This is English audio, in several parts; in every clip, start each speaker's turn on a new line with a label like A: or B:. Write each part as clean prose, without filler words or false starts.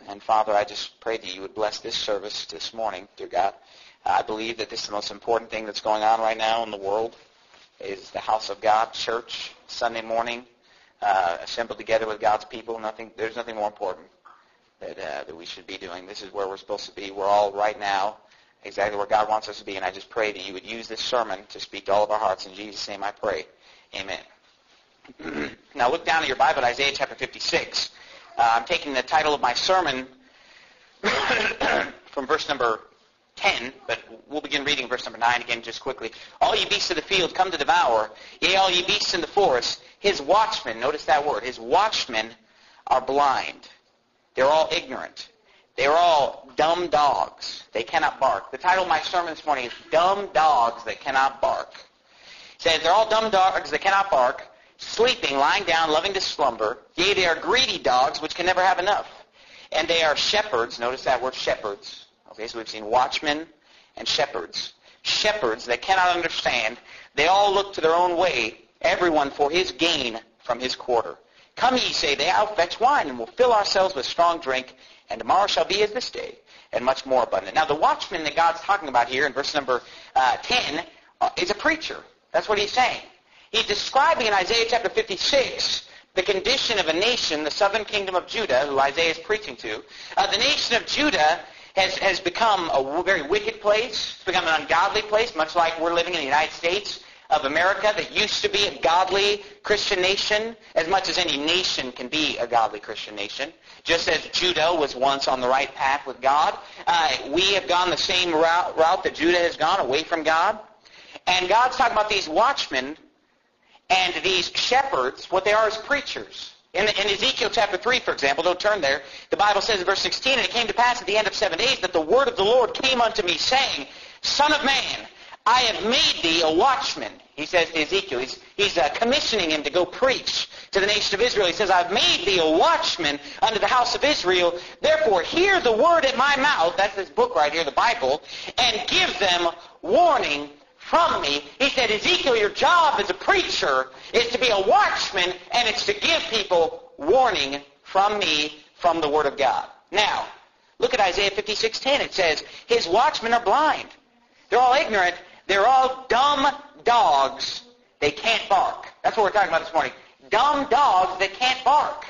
A: And Father, I just pray that you would bless this service this morning, dear God. I believe that this is the most important thing that's going on right now in the world, is the house of God, church, Sunday morning, assembled together with God's people. There's nothing more important that we should be doing. This is where we're supposed to be. We're all right now exactly where God wants us to be, and I just pray that you would use this sermon to speak to all of our hearts. In Jesus' name I pray. Amen. Now look down at your Bible at Isaiah chapter 56. I'm taking the title of my sermon from verse number 10, but we'll begin reading verse number 9 again just quickly. All ye beasts of the field come to devour, yea, all ye beasts in the forest. His watchmen, notice that word, his watchmen are blind. They're all ignorant. They're all dumb dogs. They cannot bark. The title of my sermon this morning is Dumb Dogs That Cannot Bark. It says, they're all dumb dogs that cannot bark, sleeping, lying down, loving to slumber. Yea, they are greedy dogs which can never have enough. And they are shepherds. Notice that word, shepherds. Okay, so we've seen watchmen and shepherds. Shepherds that cannot understand. They all look to their own way, everyone for his gain from his quarter. Come ye, say they, I'll fetch wine, and we'll fill ourselves with strong drink, and tomorrow shall be as this day, and much more abundant. Now, the watchman that God's talking about here in verse number 10 is a preacher. That's what he's saying. He's describing in Isaiah chapter 56 the condition of a nation, the southern kingdom of Judah, who Isaiah is preaching to. The nation of Judah has become a very wicked place. It's become an ungodly place, much like we're living in the United States of America that used to be a godly Christian nation, as much as any nation can be a godly Christian nation. Just as Judah was once on the right path with God, we have gone the same route that Judah has gone, away from God. And God's talking about these watchmen and these shepherds. What they are is preachers. In Ezekiel chapter 3, for example, don't turn there, the Bible says in verse 16, and it came to pass at the end of 7 days that the word of the Lord came unto me, saying, Son of man, I have made thee a watchman. He says to Ezekiel, he's commissioning him to go preach to the nation of Israel. He says, I've made thee a watchman unto the house of Israel. Therefore, hear the word at my mouth, that's this book right here, the Bible, and give them warning from me. He said, Ezekiel, your job as a preacher is to be a watchman, and it's to give people warning from me, from the word of God. Now, look at Isaiah 56:10. It says, his watchmen are blind. They're all ignorant. They're all dumb dogs. They can't bark. That's what we're talking about this morning. Dumb dogs that can't bark.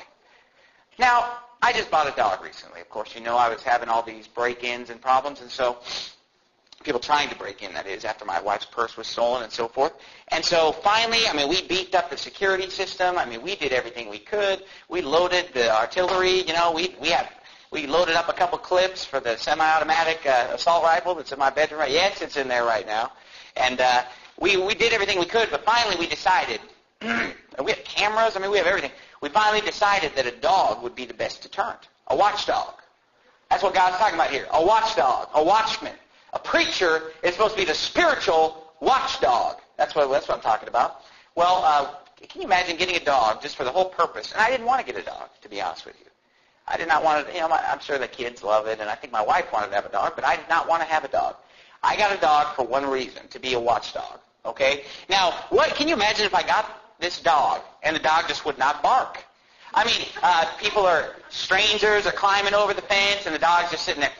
A: Now, I just bought a dog recently. Of course, you know I was having all these break-ins and problems, and so people trying to break in, that is, after my wife's purse was stolen and so forth. And so finally, we beefed up the security system. We did everything we could. We loaded the artillery. We loaded up a couple clips for the semi-automatic assault rifle that's in my bedroom. Yes, it's in there right now. And we did everything we could, but finally we decided, we have cameras, we have everything. We finally decided that a dog would be the best deterrent, a watchdog. That's what God's talking about here, a watchdog, a watchman. A preacher is supposed to be the spiritual watchdog. That's what I'm talking about. Well, can you imagine getting a dog just for the whole purpose? And I didn't want to get a dog, to be honest with you. I did not want to, I'm sure the kids love it, and I think my wife wanted to have a dog, but I did not want to have a dog. I got a dog for one reason, to be a watchdog, okay? Now, can you imagine if I got this dog, and the dog just would not bark? Strangers are climbing over the fence, and the dog's just sitting there,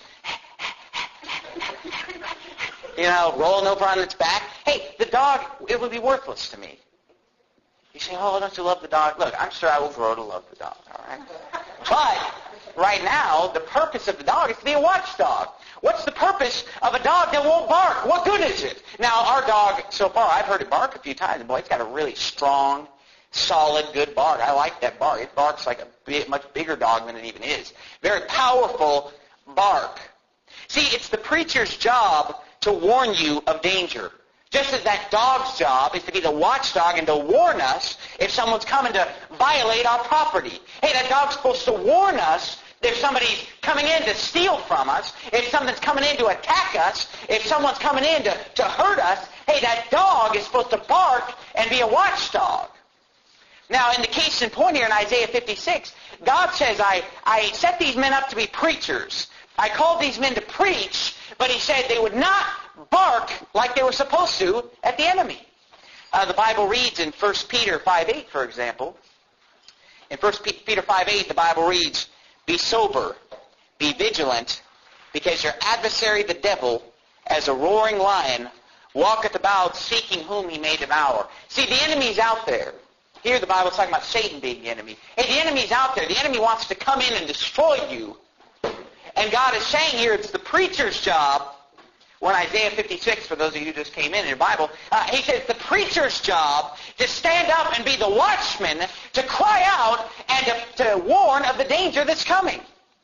A: rolling over on its back. Hey, the dog, it would be worthless to me. You say, oh, don't you love the dog? Look, I'm sure I will grow to love the dog, all right? But right now, the purpose of the dog is to be a watchdog. What's the purpose of a dog that won't bark? What good is it? Now, our dog, so far, I've heard it bark a few times. Boy, it's got a really strong, solid, good bark. I like that bark. It barks like a much bigger dog than it even is. Very powerful bark. See, it's the preacher's job to warn you of danger. Just as that dog's job is to be the watchdog and to warn us if someone's coming to violate our property. Hey, that dog's supposed to warn us if somebody's coming in to steal from us, if something's coming in to attack us, if someone's coming in to hurt us. Hey, that dog is supposed to bark and be a watchdog. Now, in the case in point here in Isaiah 56, God says, I set these men up to be preachers. I called these men to preach, but he said they would not bark like they were supposed to at the enemy. The Bible reads in 1 Peter 5:8, for example. In 1 Peter 5:8, the Bible reads, be sober, Be vigilant, because your adversary the devil, as a roaring lion, walketh about seeking whom he may devour. See, the enemy's out there. Here the Bible's talking about Satan being the enemy. Hey, the enemy's out there. The enemy wants to come in and destroy you. And God is saying here it's the preacher's job. Well, in Isaiah 56, for those of you who just came in your Bible, he says the preacher's job to stand up and be the watchman, to cry out and to warn of the danger that's coming.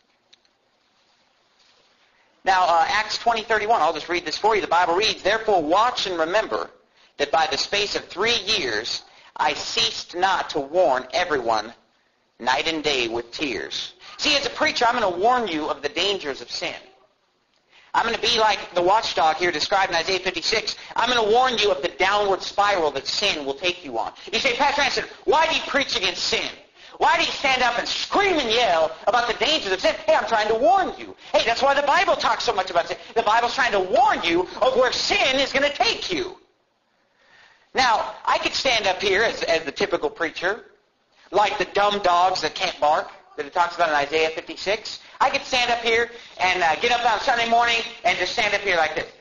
A: Now, Acts 20:31, I'll just read this for you. The Bible reads, Therefore watch and remember that by the space of 3 years I ceased not to warn everyone night and day with tears. See, as a preacher, I'm going to warn you of the dangers of sin. I'm going to be like the watchdog here described in Isaiah 56. I'm going to warn you of the downward spiral that sin will take you on. You say, Pastor Anderson, why do you preach against sin? Why do you stand up and scream and yell about the dangers of sin? Hey, I'm trying to warn you. Hey, that's why the Bible talks so much about sin. The Bible's trying to warn you of where sin is going to take you. Now, I could stand up here as the typical preacher, like the dumb dogs that can't bark, that it talks about in Isaiah 56. I could stand up here and get up on Sunday morning and just stand up here like this.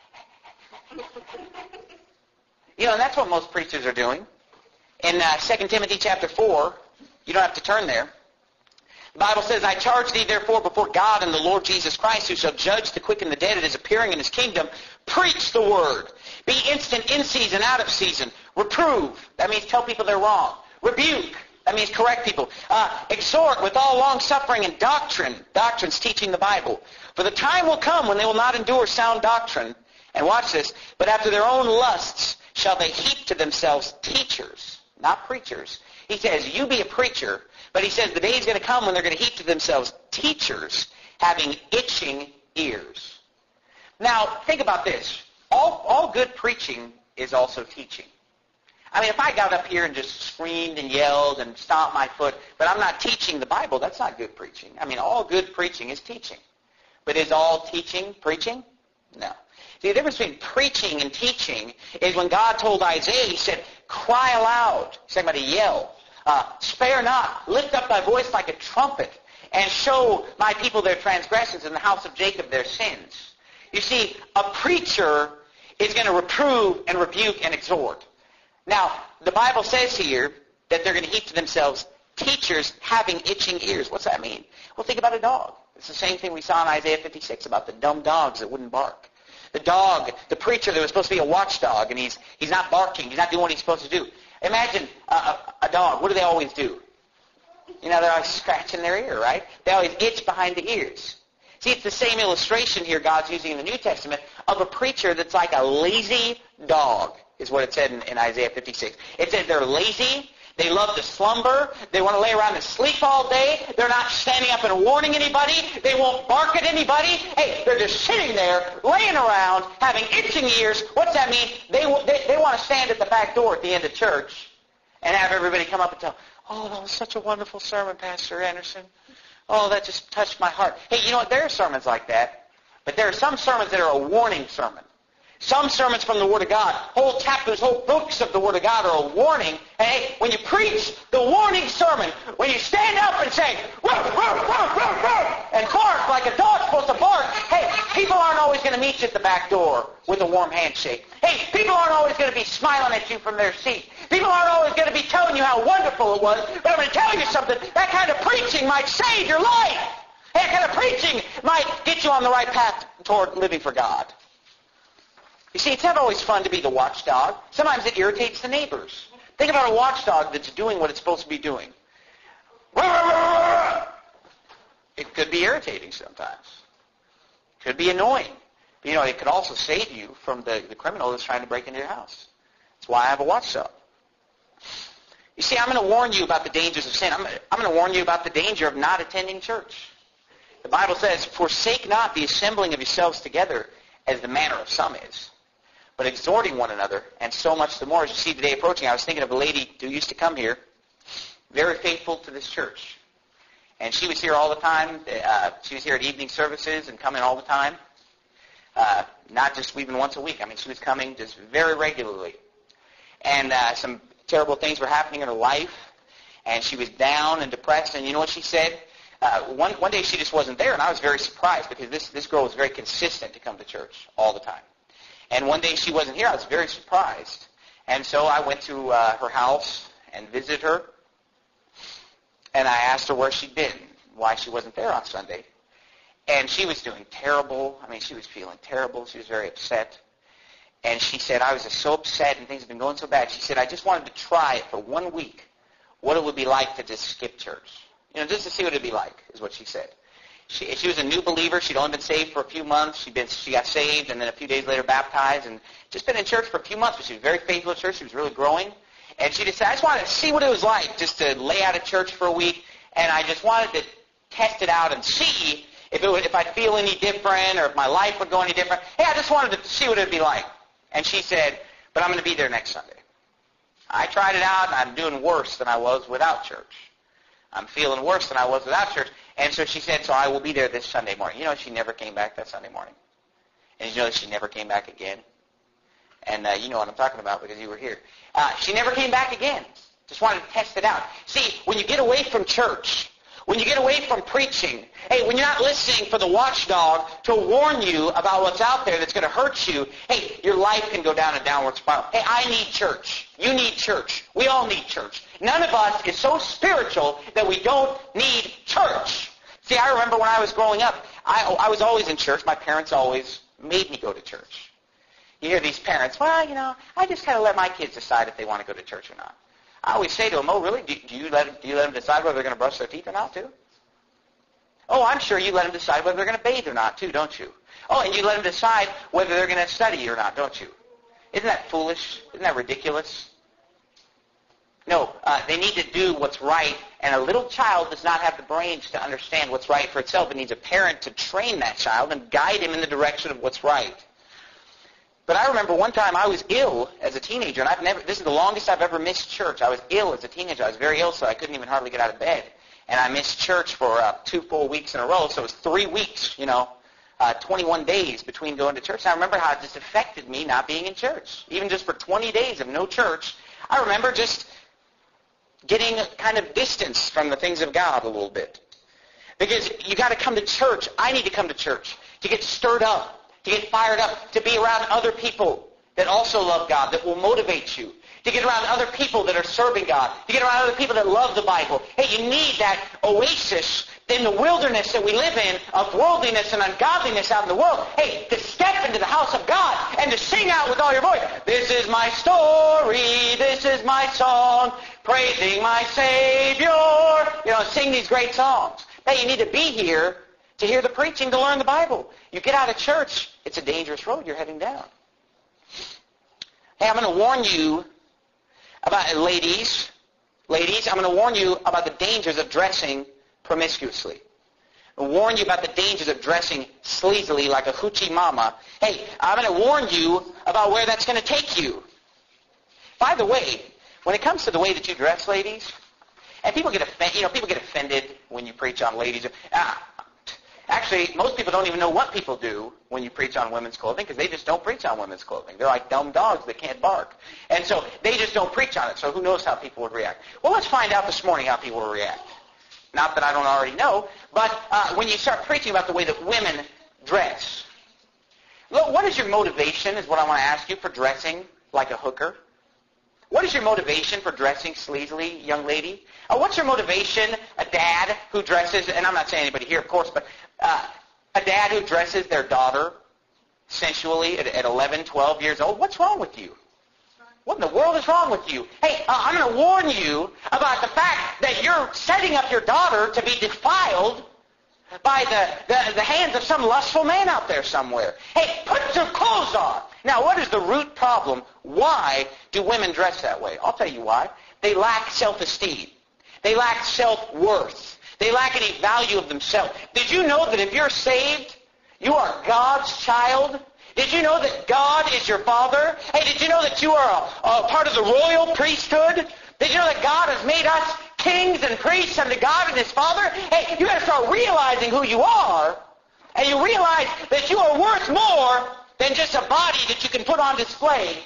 A: You know, and that's what most preachers are doing. In 2 Timothy chapter 4, you don't have to turn there. The Bible says, I charge thee therefore before God and the Lord Jesus Christ, who shall judge the quick and the dead at his appearing in his kingdom, preach the word. Be instant in season, out of season. Reprove. That means tell people they're wrong. Rebuke. That means correct people. Exhort with all long-suffering and doctrine. Doctrine's teaching the Bible. For the time will come when they will not endure sound doctrine. And watch this. But after their own lusts shall they heap to themselves teachers, not preachers. He says, you be a preacher. But he says the day is going to come when they're going to heap to themselves teachers having itching ears. Now, think about this. All good preaching is also teaching. I mean, if I got up here and just screamed and yelled and stomped my foot, but I'm not teaching the Bible, that's not good preaching. I mean, all good preaching is teaching. But is all teaching preaching? No. See, the difference between preaching and teaching is when God told Isaiah, he said, cry aloud. He's talking about a yell. Spare not. Lift up thy voice like a trumpet and show my people their transgressions and the house of Jacob their sins. You see, a preacher is going to reprove and rebuke and exhort. Now, the Bible says here that they're going to heap to themselves teachers having itching ears. What's that mean? Well, think about a dog. It's the same thing we saw in Isaiah 56 about the dumb dogs that wouldn't bark. The dog, the preacher that was supposed to be a watchdog, and he's not barking. He's not doing what he's supposed to do. Imagine a dog. What do they always do? You know, they're always scratching their ear, right? They always itch behind the ears. See, it's the same illustration here God's using in the New Testament of a preacher that's like a lazy dog, is what it said in Isaiah 56. It said they're lazy, they love to slumber, they want to lay around and sleep all day, they're not standing up and warning anybody, they won't bark at anybody. Hey, they're just sitting there, laying around, having itching ears. What's that mean? They want to stand at the back door at the end of church and have everybody come up and tell, oh, that was such a wonderful sermon, Pastor Anderson. Oh, that just touched my heart. Hey, you know what? There are sermons like that, but there are some sermons that are a warning sermon. Some sermons from the Word of God, whole chapters, whole books of the Word of God are a warning. And hey, when you preach the warning sermon, when you stand up and say, ruff, ruff, ruff, ruff, ruff, and bark like a dog's supposed to bark, hey, people aren't always going to meet you at the back door with a warm handshake. Hey, people aren't always going to be smiling at you from their seat. People aren't always going to be telling you how wonderful it was. But I'm going to tell you something. That kind of preaching might save your life. That kind of preaching might get you on the right path toward living for God. You see, it's not always fun to be the watchdog. Sometimes it irritates the neighbors. Think about a watchdog that's doing what it's supposed to be doing. It could be irritating sometimes. It could be annoying. But, you know, it could also save you from the criminal that's trying to break into your house. That's why I have a watchdog. You see, I'm going to warn you about the dangers of sin. I'm going to warn you about the danger of not attending church. The Bible says, forsake not the assembling of yourselves together as the manner of some is, but exhorting one another, and so much the more as you see the day approaching. I was thinking of a lady who used to come here, very faithful to this church. And she was here all the time. She was here at evening services and coming all the time. Not just even once a week. I mean, she was coming just very regularly. And some terrible things were happening in her life. And she was down and depressed. And you know what she said? One day she just wasn't there, and I was very surprised because this girl was very consistent to come to church all the time. And one day she wasn't here. I was very surprised. And so I went to her house and visited her, and I asked her where she'd been, why she wasn't there on Sunday. And she was doing terrible. I mean, she was feeling terrible. She was very upset. And she said, I was just so upset and things have been going so bad. She said, I just wanted to try it for 1 week, what it would be like to just skip church. You know, just to see what it would be like, is what she said. She was a new believer. She'd only been saved for a few months. She got saved and then a few days later baptized and just been in church for a few months. But she was very faithful at church. She was really growing. And she just said, I just wanted to see what it was like just to lay out of church for a week. And I just wanted to test it out and see if I'd feel any different or if my life would go any different. Hey, I just wanted to see what it would be like. And she said, but I'm going to be there next Sunday. I tried it out, and I'm doing worse than I was without church. I'm feeling worse than I was without church. And so she said, so I will be there this Sunday morning. You know, she never came back that Sunday morning. And you know she never came back again. And you know what I'm talking about because you were here. She never came back again. Just wanted to test it out. See, when you get away from church, when you get away from preaching, hey, when you're not listening for the watchdog to warn you about what's out there that's going to hurt you, hey, your life can go down a downward spiral. Hey, I need church. You need church. We all need church. None of us is so spiritual that we don't need church. See, I remember when I was growing up, I was always in church. My parents always made me go to church. You hear these parents, well, you know, I just kind of let my kids decide if they want to go to church or not. I always say to them, oh, really? Do you let them decide whether they're going to brush their teeth or not, too? Oh, I'm sure you let them decide whether they're going to bathe or not, too, don't you? Oh, and you let them decide whether they're going to study or not, don't you? Isn't that foolish? Isn't that ridiculous? No, they need to do what's right, and a little child does not have the brains to understand what's right for itself. It needs a parent to train that child and guide him in the direction of what's right. But I remember one time I was ill as a teenager, and this is the longest I've ever missed church. I was ill as a teenager. I was very ill, so I couldn't even hardly get out of bed. And I missed church for 2 full weeks in a row, so it was 3 weeks, 21 days between going to church. And I remember how it just affected me not being in church. Even just for 20 days of no church, I remember just getting a kind of distance from the things of God a little bit. Because you got to come to church. I need to come to church to get stirred up, to get fired up, to be around other people that also love God, that will motivate you, to get around other people that are serving God, to get around other people that love the Bible. Hey, you need that oasis in the wilderness that we live in of worldliness and ungodliness out in the world. Hey, to step into the house of God and to sing out with all your voice, this is my story, this is my song, praising my Savior. Sing these great songs. Hey, you need to be here to hear the preaching, to learn the Bible. You get out of church, it's a dangerous road you're heading down. Hey, I'm going to warn you about, ladies, I'm going to warn you about the dangers of dressing promiscuously. I'll warn you about the dangers of dressing sleazily like a hoochie mama. Hey, I'm going to warn you about where that's going to take you. By the way, when it comes to the way that you dress, ladies, and people get offended when you preach on ladies. Actually, most people don't even know what people do when you preach on women's clothing because they just don't preach on women's clothing. They're like dumb dogs that can't bark. And so they just don't preach on it. So who knows how people would react? Well, let's find out this morning how people will react. Not that I don't already know, but when you start preaching about the way that women dress, look, what is your motivation is what I want to ask you for dressing like a hooker? What is your motivation for dressing sleazily, young lady? What's your motivation, a dad who dresses, and I'm not saying anybody here, of course, but a dad who dresses their daughter sensually at 11, 12 years old? What's wrong with you? What in the world is wrong with you? Hey, I'm going to warn you about the fact that you're setting up your daughter to be defiled by the hands of some lustful man out there somewhere. Hey, put your clothes on. Now, what is the root problem? Why do women dress that way? I'll tell you why. They lack self-esteem. They lack self-worth. They lack any value of themselves. Did you know that if you're saved, you are God's child? Did you know that God is your Father? Hey, did you know that you are a part of the royal priesthood? Did you know that God has made us kings and priests unto God and His Father? Hey, you got to start realizing who you are, and you realize that you are worth more than just a body that you can put on display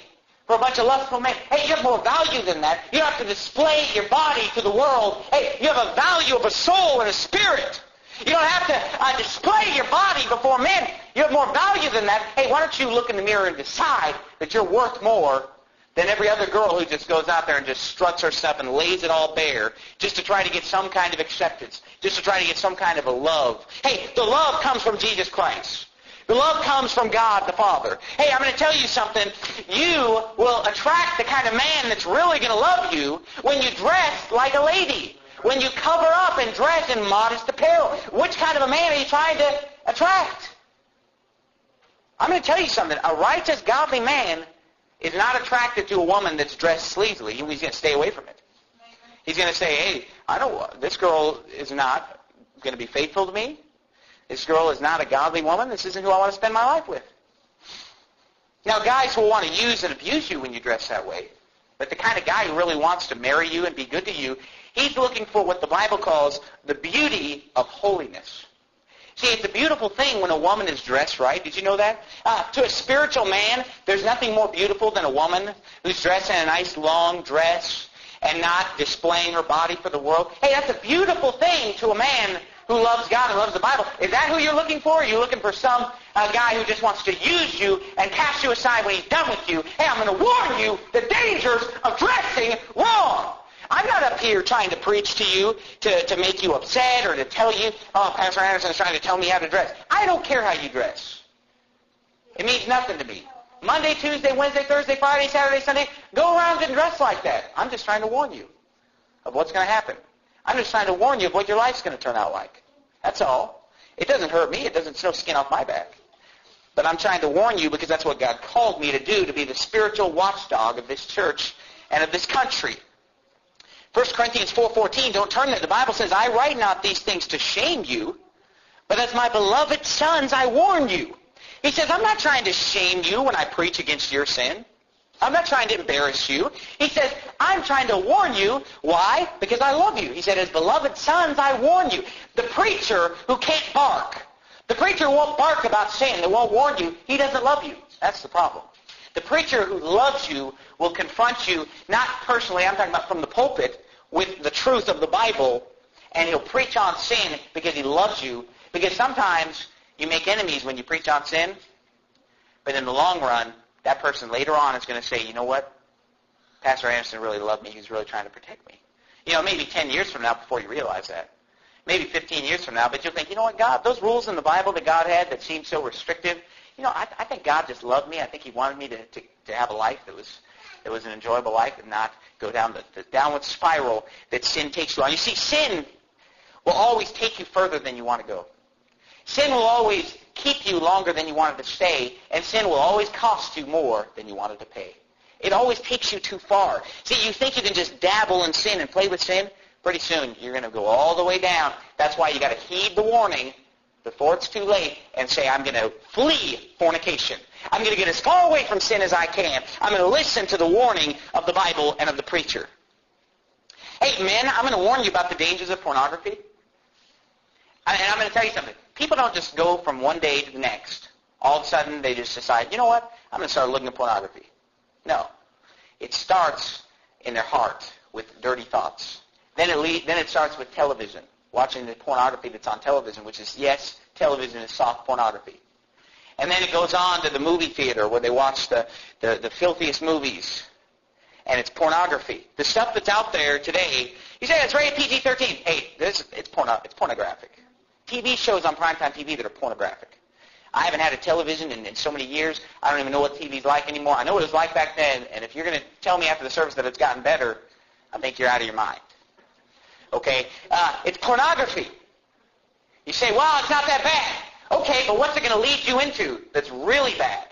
A: for a bunch of lustful men. Hey, you have more value than that. You don't have to display your body to the world. Hey, you have a value of a soul and a spirit. You don't have to display your body before men. You have more value than that. Hey, why don't you look in the mirror and decide that you're worth more than every other girl who just goes out there and just struts herself and lays it all bare just to try to get some kind of acceptance, just to try to get some kind of a love. Hey, the love comes from Jesus Christ. The love comes from God the Father. Hey, I'm going to tell you something. You will attract the kind of man that's really going to love you when you dress like a lady, when you cover up and dress in modest apparel. Which kind of a man are you trying to attract? I'm going to tell you something. A righteous, godly man is not attracted to a woman that's dressed sleazily. He's going to stay away from it. He's going to say, hey, I know this girl is not going to be faithful to me. This girl is not a godly woman. This isn't who I want to spend my life with. Now, guys will want to use and abuse you when you dress that way. But the kind of guy who really wants to marry you and be good to you, he's looking for what the Bible calls the beauty of holiness. See, it's a beautiful thing when a woman is dressed right. Did you know that? To a spiritual man, there's nothing more beautiful than a woman who's dressed in a nice long dress and not displaying her body for the world. Hey, that's a beautiful thing to a man who loves God and loves the Bible. Is that who you're looking for? Are you looking for some guy who just wants to use you and cast you aside when he's done with you? Hey, I'm going to warn you the dangers of dressing wrong. I'm not up here trying to preach to you to make you upset or to tell you, oh, Pastor Anderson's trying to tell me how to dress. I don't care how you dress. It means nothing to me. Monday, Tuesday, Wednesday, Thursday, Friday, Saturday, Sunday, go around and dress like that. I'm just trying to warn you of what's going to happen. I'm just trying to warn you of what your life's going to turn out like. That's all. It doesn't hurt me. It's no skin off my back. But I'm trying to warn you because that's what God called me to do, to be the spiritual watchdog of this church and of this country. 1 Corinthians 4:14, don't turn there. The Bible says, I write not these things to shame you, but as my beloved sons I warn you. He says, I'm not trying to shame you when I preach against your sin. I'm not trying to embarrass you. He says, I'm trying to warn you. Why? Because I love you. He said, as beloved sons I warn you. The preacher who can't bark, the preacher who won't bark about sin, that won't warn you, he doesn't love you. That's the problem. The preacher who loves you will confront you, not personally, I'm talking about from the pulpit, with the truth of the Bible, and he'll preach on sin because he loves you. Because sometimes you make enemies when you preach on sin, but in the long run, that person later on is going to say, you know what? Pastor Anderson really loved me. He was really trying to protect me. You know, maybe 10 years from now before you realize that. Maybe 15 years from now, but you'll think, you know what, God, those rules in the Bible that God had that seemed so restrictive, you know, I think God just loved me. I think he wanted me to have a life that was an enjoyable life and not go down the downward spiral that sin takes you on. You see, sin will always take you further than you want to go. Sin will always keep you longer than you wanted to stay, and sin will always cost you more than you wanted to pay. It always takes you too far. See, you think you can just dabble in sin and play with sin? Pretty soon, you're going to go all the way down. That's why you got to heed the warning before it's too late and say, I'm going to flee fornication. I'm going to get as far away from sin as I can. I'm going to listen to the warning of the Bible and of the preacher. Hey, men, I'm going to warn you about the dangers of pornography. And I'm going to tell you something. People don't just go from one day to the next. All of a sudden, they just decide, you know what? I'm going to start looking at pornography. No. It starts in their heart with dirty thoughts. Then it starts with television, watching the pornography that's on television, which is, yes, television is soft pornography. And then it goes on to the movie theater where they watch the filthiest movies. And it's pornography. The stuff that's out there today, you say it's rated PG-13. Hey, it's pornographic. TV shows on primetime TV that are pornographic. I haven't had a television in so many years. I don't even know what TV's like anymore. I know what it was like back then, and if you're going to tell me after the service that it's gotten better, I think you're out of your mind. Okay? It's pornography. You say, well, it's not that bad. Okay, but what's it going to lead you into that's really bad?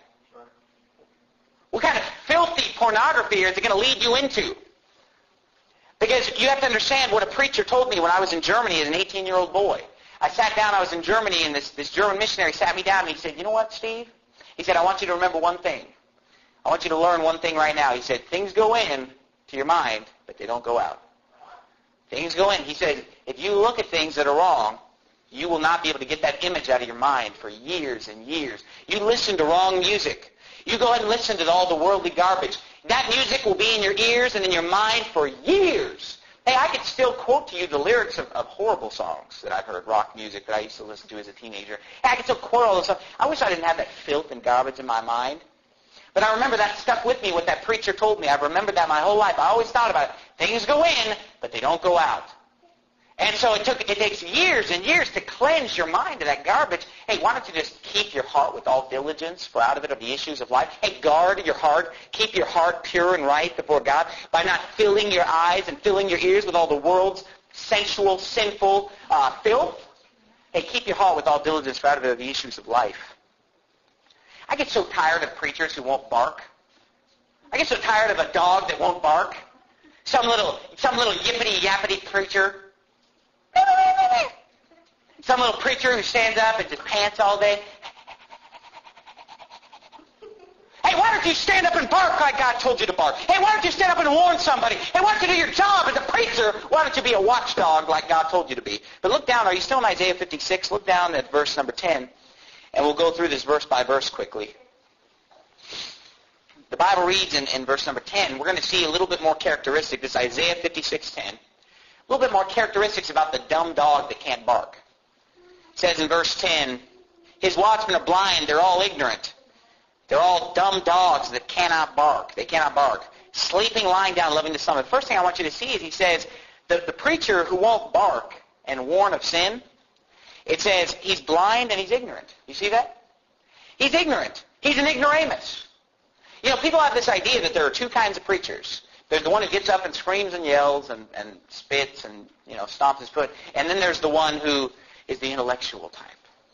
A: What kind of filthy pornography is it going to lead you into? Because you have to understand what a preacher told me when I was in Germany as an 18-year-old boy. I sat down, I was in Germany, and this German missionary sat me down, and he said, you know what, Steve? He said, I want you to remember one thing. I want you to learn one thing right now. He said, things go in to your mind, but they don't go out. Things go in. He said, if you look at things that are wrong, you will not be able to get that image out of your mind for years and years. You listen to wrong music. You go ahead and listen to all the worldly garbage. That music will be in your ears and in your mind for years. Hey, I could still quote to you the lyrics of horrible songs that I've heard, rock music that I used to listen to as a teenager. Hey, I could still quote all this stuff. I wish I didn't have that filth and garbage in my mind. But I remember that stuck with me, what that preacher told me. I've remembered that my whole life. I always thought about it. Things go in, but they don't go out. And so it takes years and years to cleanse your mind of that garbage. Hey, why don't you just keep your heart with all diligence, for out of it are the issues of life. Hey, guard your heart. Keep your heart pure and right before God by not filling your eyes and filling your ears with all the world's sensual, sinful filth. Hey, keep your heart with all diligence, for out of it are the issues of life. I get so tired of preachers who won't bark. I get so tired of a dog that won't bark. Some little yippity-yappity preacher. Some little preacher who stands up and just pants all day. Hey, why don't you stand up and bark like God told you to bark? Hey, why don't you stand up and warn somebody? Hey, why don't you do your job as a preacher? Why don't you be a watchdog like God told you to be? But look down. Are you still in Isaiah 56? Look down at verse number 10, and we'll go through this verse by verse quickly. The Bible reads in verse number 10, we're going to see a little bit more characteristic. This Isaiah 56:10. A little bit more characteristics about the dumb dog that can't bark. It says in verse 10, his watchmen are blind, they're all ignorant. They're all dumb dogs that cannot bark. They cannot bark. Sleeping, lying down, loving the slumber. The first thing I want you to see is he says, the preacher who won't bark and warn of sin, it says he's blind and he's ignorant. You see that? He's ignorant. He's an ignoramus. You know, people have this idea that there are two kinds of preachers. There's the one who gets up and screams and yells and spits and, stomps his foot. And then there's the one who is the intellectual type.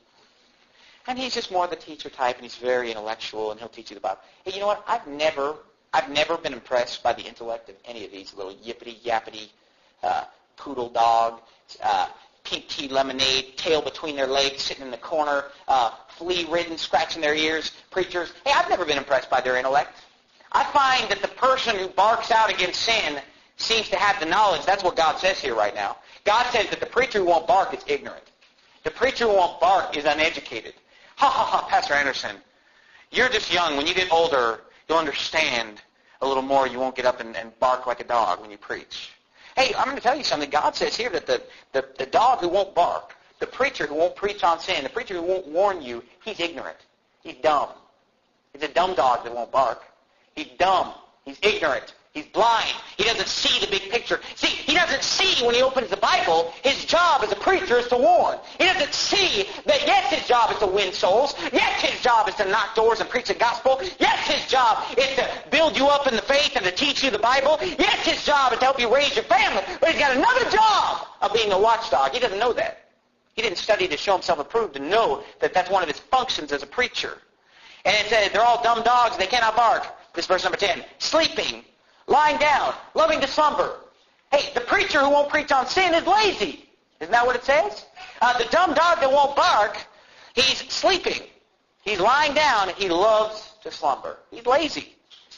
A: And he's just more the teacher type, and he's very intellectual, and he'll teach you the Bible. Hey, you know what? I've never been impressed by the intellect of any of these little yippity-yappity poodle dog, pink tea lemonade, tail between their legs, sitting in the corner, flea-ridden, scratching their ears, preachers. Hey, I've never been impressed by their intellect. I find that the person who barks out against sin seems to have the knowledge. That's what God says here right now. God says that the preacher who won't bark is ignorant. The preacher who won't bark is uneducated. Ha, ha, ha, Pastor Anderson, you're just young. When you get older, you'll understand a little more. You won't get up and bark like a dog when you preach. Hey, I'm going to tell you something. God says here that the dog who won't bark, the preacher who won't preach on sin, the preacher who won't warn you, he's ignorant. He's dumb. He's a dumb dog that won't bark. He's dumb. He's ignorant. He's blind. He doesn't see the big picture. See, he doesn't see when he opens the Bible, his job as a preacher is to warn. He doesn't see that, yes, his job is to win souls. Yes, his job is to knock doors and preach the gospel. Yes, his job is to build you up in the faith and to teach you the Bible. Yes, his job is to help you raise your family. But he's got another job of being a watchdog. He doesn't know that. He didn't study to show himself approved to know that that's one of his functions as a preacher. And it says they're all dumb dogs. They cannot bark. This verse number 10. Sleeping, lying down, loving to slumber. Hey, the preacher who won't preach on sin is lazy. Isn't that what it says? The dumb dog that won't bark, he's sleeping. He's lying down. He loves to slumber. He's lazy.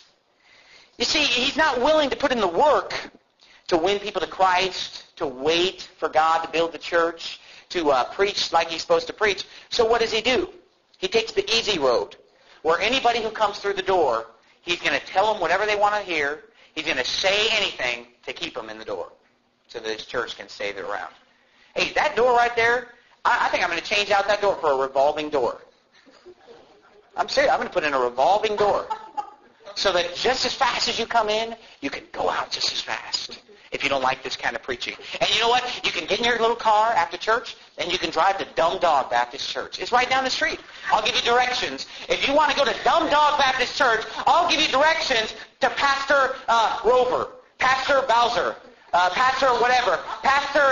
A: You see, he's not willing to put in the work to win people to Christ, to wait for God to build the church, to preach like he's supposed to preach. So what does he do? He takes the easy road, where anybody who comes through the door, he's going to tell them whatever they want to hear. He's going to say anything to keep them in the door so that his church can stay there around. Hey, that door right there, I think I'm going to change out that door for a revolving door. I'm serious. I'm going to put in a revolving door so that just as fast as you come in, you can go out just as fast if you don't like this kind of preaching. And you know what? You can get in your little car after church, and you can drive to Dumb Dog Baptist Church. It's right down the street. I'll give you directions. If you want to go to Dumb Dog Baptist Church, I'll give you directions to Pastor Rover, Pastor Bowser, Pastor whatever, Pastor...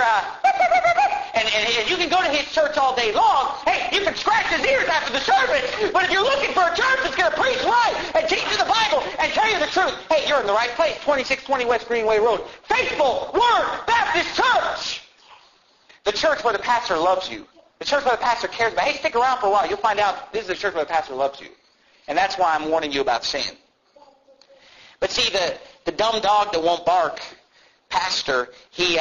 A: And you can go to his church all day long. Hey, you can scratch his ears after the service. But if you're looking for a church that's going to preach right and teach you the Bible and tell you the truth, hey, you're in the right place. 2620 West Greenway Road. Faithful Word Baptist Church. The church where the pastor loves you. The church where the pastor cares about. Hey, stick around for a while. You'll find out this is the church where the pastor loves you. And that's why I'm warning you about sin. But see, the dumb dog that won't bark, pastor, he's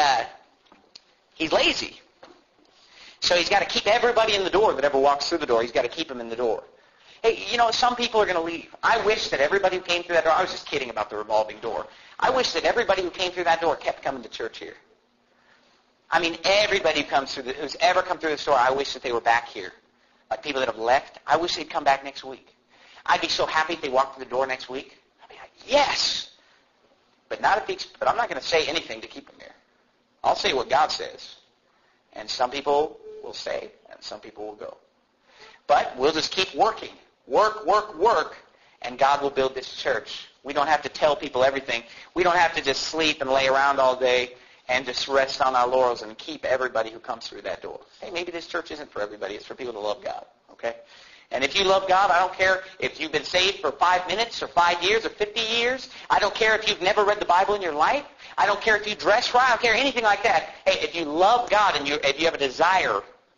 A: lazy. So he's got to keep everybody in the door that ever walks through the door. He's got to keep them in the door. Hey, some people are going to leave. I wish that everybody who came through that door, I was just kidding about the revolving door. I wish that everybody who came through that door kept coming to church here. I mean, everybody who's ever come through this door, I wish that they were back here. Like people that have left, I wish they'd come back next week. I'd be so happy if they walked through the door next week. I'd be like, yes! But I'm not going to say anything to keep them here. I'll say what God says. And some people will stay, and some people will go. But we'll just keep working. Work, work, work, and God will build this church. We don't have to tell people everything. We don't have to just sleep and lay around all day and just rest on our laurels and keep everybody who comes through that door. Hey, maybe this church isn't for everybody. It's for people to love God, okay? And if you love God, I don't care if you've been saved for 5 minutes or 5 years or 50 years. I don't care if you've never read the Bible in your life. I don't care if you dress right. I don't care anything like that. Hey, if you love God and if you have a desire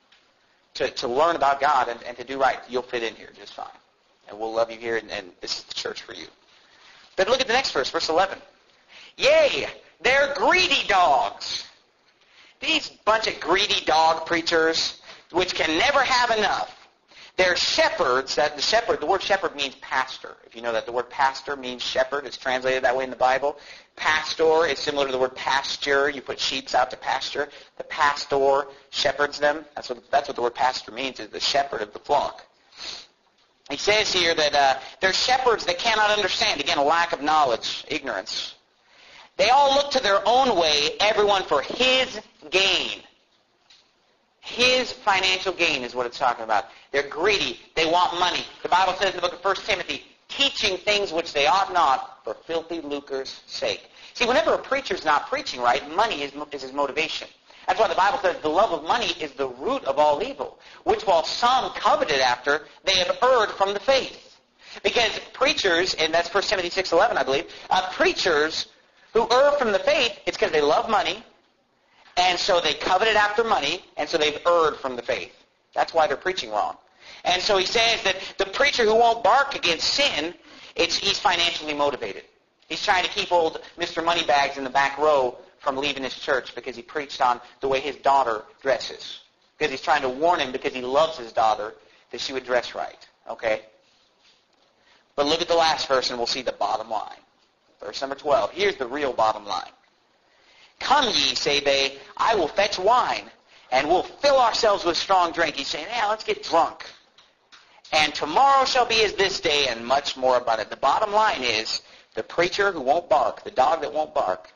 A: to learn about God and to do right, you'll fit in here just fine. And we'll love you here, and this is the church for you. But look at the next verse, verse 11. Yea, they're greedy dogs. These bunch of greedy dog preachers, which can never have enough. They're shepherds. The word shepherd means pastor. If you know that the word pastor means shepherd, it's translated that way in the Bible. Pastor is similar to the word pasture. You put sheep out to pasture. The pastor shepherds them. That's what the word pastor means, is the shepherd of the flock. He says here that they're shepherds that cannot understand. Again, a lack of knowledge, ignorance. They all look to their own way, everyone for his gain. His financial gain is what it's talking about. They're greedy. They want money. The Bible says in the book of 1 Timothy, teaching things which they ought not for filthy lucre's sake. See, whenever a preacher's not preaching right, money is his motivation. That's why the Bible says the love of money is the root of all evil, which while some coveted after, they have erred from the faith. Because preachers, and that's 1 Timothy 6:11, I believe, preachers who err from the faith, it's because they love money, and so they coveted after money, and so they've erred from the faith. That's why they're preaching wrong. And so he says that the preacher who won't bark against sin, he's financially motivated. He's trying to keep old Mr. Moneybags in the back row from leaving his church because he preached on the way his daughter dresses. Because he's trying to warn him, because he loves his daughter, that she would dress right. Okay? But look at the last verse and we'll see the bottom line. Verse number 12. Here's the real bottom line. Come ye, say they, I will fetch wine, and we'll fill ourselves with strong drink. He's saying, let's get drunk. And tomorrow shall be as this day, and much more abundant. The bottom line is, the preacher who won't bark, the dog that won't bark,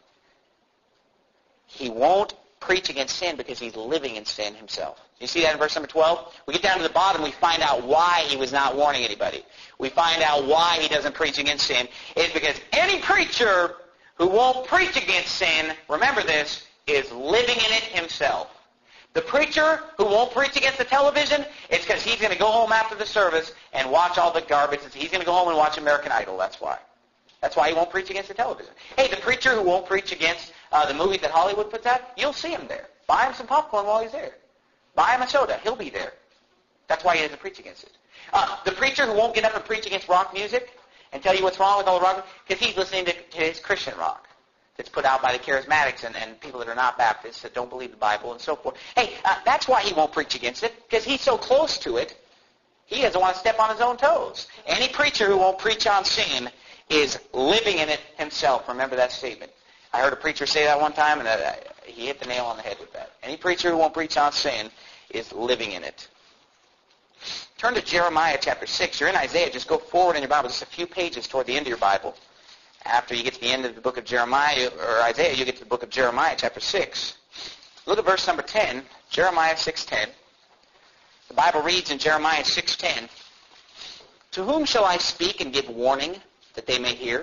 A: he won't preach against sin because he's living in sin himself. You see that in verse number 12? We get down to the bottom, we find out why he was not warning anybody. We find out why he doesn't preach against sin. It's because any preacher who won't preach against sin, remember this, is living in it himself. The preacher who won't preach against the television, it's because he's going to go home after the service and watch all the garbage. He's going to go home and watch American Idol, that's why. That's why he won't preach against the television. Hey, the preacher who won't preach against the movies that Hollywood puts out, you'll see him there. Buy him some popcorn while he's there. Buy him a soda. He'll be there. That's why he doesn't preach against it. The preacher who won't get up and preach against rock music and tell you what's wrong with all the rock, because he's listening to his Christian rock that's put out by the charismatics and people that are not Baptists that don't believe the Bible and so forth. Hey, that's why he won't preach against it, because he's so close to it, he doesn't want to step on his own toes. Any preacher who won't preach on sin is living in it himself. Remember that statement. I heard a preacher say that one time, and he hit the nail on the head with that. Any preacher who won't preach on sin is living in it. Turn to Jeremiah chapter 6. You're in Isaiah. Just go forward in your Bible, just a few pages toward the end of your Bible. After you get to the end of the book of Jeremiah, or Isaiah, you get to the book of Jeremiah chapter 6. Look at verse number 10, Jeremiah 6:10. The Bible reads in Jeremiah 6:10, to whom shall I speak and give warning that they may hear?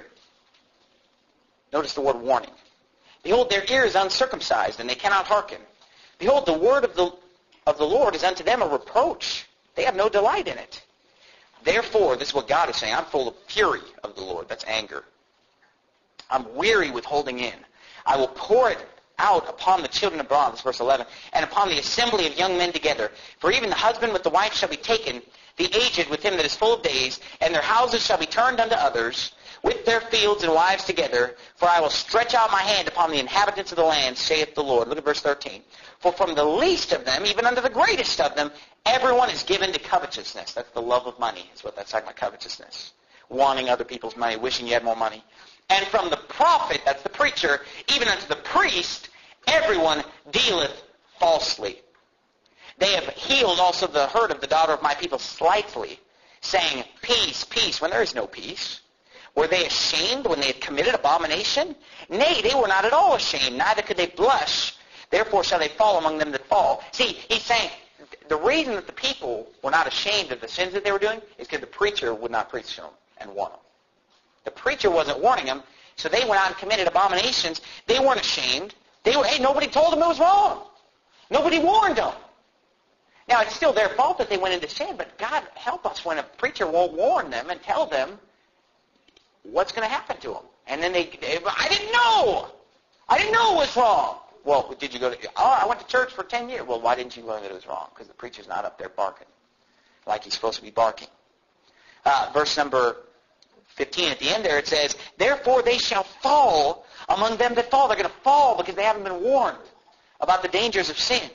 A: Notice the word warning. Behold, their ear is uncircumcised, and they cannot hearken. Behold, the word of the Lord is unto them a reproach. They have no delight in it. Therefore, this is what God is saying, I'm full of fury of the Lord. That's anger. I'm weary with holding in. I will pour it out upon the children abroad, this is verse 11, and upon the assembly of young men together. For even the husband with the wife shall be taken, the aged with him that is full of days, and their houses shall be turned unto others. with their fields and wives together, for I will stretch out my hand upon the inhabitants of the land, saith the Lord. Look at verse 13. For from the least of them, even unto the greatest of them, everyone is given to covetousness. That's the love of money, is what that's talking about, covetousness. Wanting other people's money, wishing you had more money. And from the prophet, that's the preacher, even unto the priest, everyone dealeth falsely. They have healed also the hurt of the daughter of my people slightly, saying, peace, peace, when there is no peace. Were they ashamed when they had committed abomination? Nay, they were not at all ashamed, neither could they blush. Therefore shall they fall among them that fall. See, he's saying the reason that the people were not ashamed of the sins that they were doing is because the preacher would not preach to them and warn them. The preacher wasn't warning them, so they went out and committed abominations. They weren't ashamed. Nobody told them it was wrong. Nobody warned them. Now, it's still their fault that they went into sin, but God help us when a preacher won't warn them and tell them what's going to happen to them. And then I didn't know. I didn't know it was wrong. Well, did you go to, I went to church for 10 years. Well, why didn't you learn that it was wrong? Because the preacher's not up there barking like he's supposed to be barking. Verse number 15 at the end there, it says, therefore they shall fall among them that fall. They're going to fall because they haven't been warned about the dangers of sin.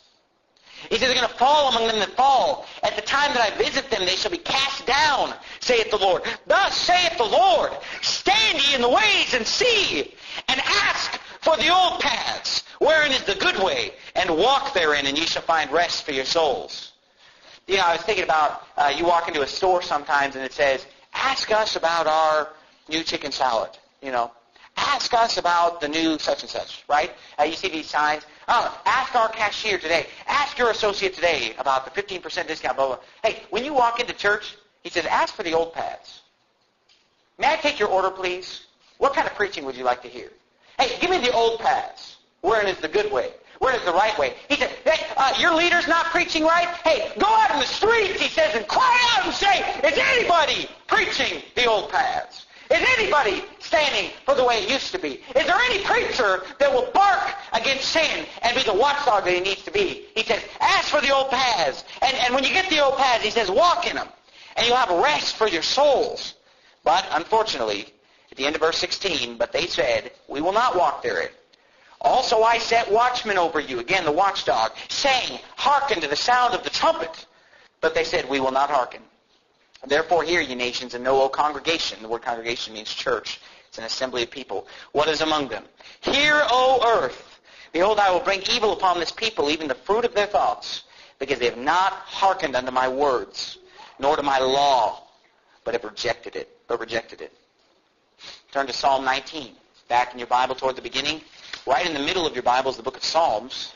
A: He says they're going to fall among them that fall. At the time that I visit them, they shall be cast down, saith the Lord. Thus saith the Lord, stand ye in the ways and see, and ask for the old paths, wherein is the good way, and walk therein, and ye shall find rest for your souls. You know, I was thinking about, you walk into a store sometimes, and it says, ask us about our new chicken salad, you know. Ask us about the new such and such, right? You see these signs. Ask our cashier today. Ask your associate today about the 15% discount, blah, blah. Hey, when you walk into church, he says, ask for the old paths. May I take your order, please? What kind of preaching would you like to hear? Hey, give me the old paths. Wherein is the good way? Where is the right way? He said, hey, your leader's not preaching right? Hey, go out in the streets, he says, and cry out and say, is anybody preaching the old paths? Is anybody standing for the way it used to be? Is there any preacher that will bark against sin and be the watchdog that he needs to be? He says, ask for the old paths. And when you get the old paths, he says, walk in them. And you'll have rest for your souls. But, unfortunately, at the end of verse 16, but they said, we will not walk therein. Also I set watchmen over you, again the watchdog, saying, hearken to the sound of the trumpet. But they said, we will not hearken. Therefore hear, ye nations, and know, O congregation. The word congregation means church. It's an assembly of people. What is among them? Hear, O earth. Behold, I will bring evil upon this people, even the fruit of their thoughts, because they have not hearkened unto my words, nor to my law, but have rejected it. Turn to Psalm 19. Back in your Bible toward the beginning. Right in the middle of your Bible is the book of Psalms.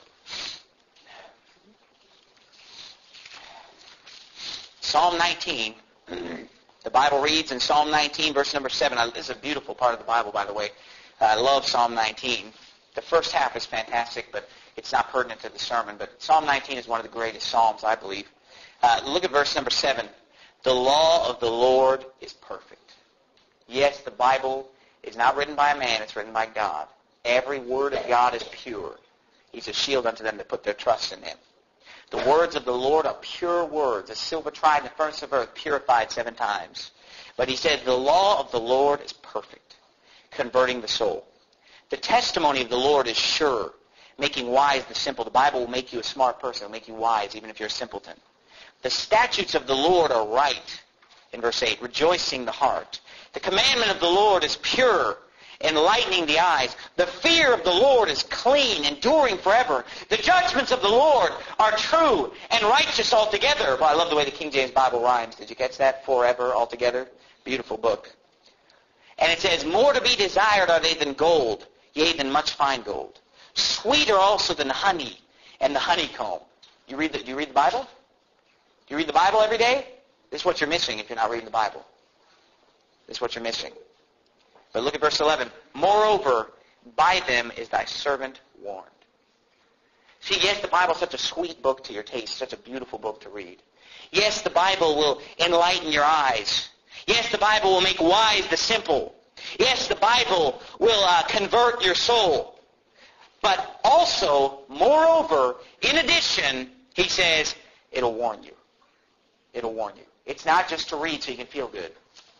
A: Psalm 19. The Bible reads in Psalm 19, verse number 7. This is a beautiful part of the Bible, by the way. I love Psalm 19. The first half is fantastic, but it's not pertinent to the sermon. But Psalm 19 is one of the greatest Psalms, I believe. Look at verse number 7. The law of the Lord is perfect. Yes, the Bible is not written by a man, it's written by God. Every word of God is pure. He's a shield unto them that put their trust in him. The words of the Lord are pure words, as silver tried in the furnace of earth, purified 7 times. But he said, the law of the Lord is perfect, converting the soul. The testimony of the Lord is sure, making wise the simple. The Bible will make you a smart person. It will make you wise, even if you're a simpleton. The statutes of the Lord are right, in verse 8, rejoicing the heart. The commandment of the Lord is pure, enlightening the eyes. The fear of the Lord is clean, enduring forever. The judgments of the Lord are true and righteous altogether. Well, I love the way the King James Bible rhymes. Did you catch that? Forever altogether. Beautiful book. And it says, more to be desired are they than gold, yea, than much fine gold. Sweeter also than honey and the honeycomb. You read the Bible? You read the Bible every day? This is what you're missing if you're not reading the Bible. This is what you're missing. But look at verse 11. Moreover, by them is thy servant warned. See, yes, the Bible is such a sweet book to your taste, such a beautiful book to read. Yes, the Bible will enlighten your eyes. Yes, the Bible will make wise the simple. Yes, the Bible will convert your soul. But also, moreover, in addition, he says, it'll warn you. It'll warn you. It's not just to read so you can feel good.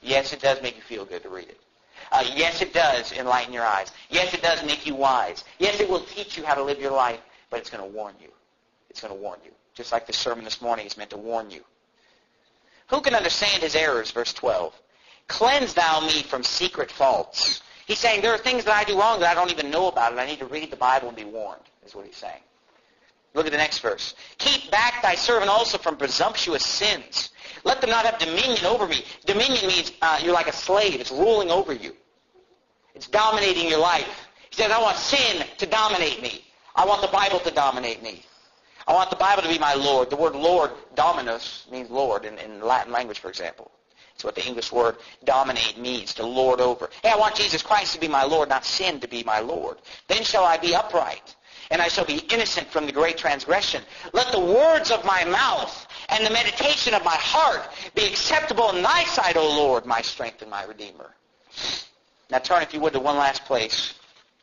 A: Yes, it does make you feel good to read it. Yes, it does enlighten your eyes. Yes, it does make you wise. Yes, it will teach you how to live your life, but it's going to warn you. It's going to warn you. Just like the sermon this morning is meant to warn you. Who can understand his errors? Verse 12. Cleanse thou me from secret faults. He's saying there are things that I do wrong that I don't even know about, and I need to read the Bible and be warned, is what he's saying. Look at the next verse. Keep back thy servant also from presumptuous sins. Let them not have dominion over me. Dominion means you're like a slave. It's ruling over you. It's dominating your life. He says, I want sin to dominate me. I want the Bible to dominate me. I want the Bible to be my Lord. The word Lord, dominus, means Lord in Latin language, for example. It's what the English word dominate means, to lord over. Hey, I want Jesus Christ to be my Lord, not sin to be my Lord. Then shall I be upright, and I shall be innocent from the great transgression. Let the words of my mouth and the meditation of my heart be acceptable in thy sight, O Lord, my strength and my Redeemer. Now turn, if you would, to one last place.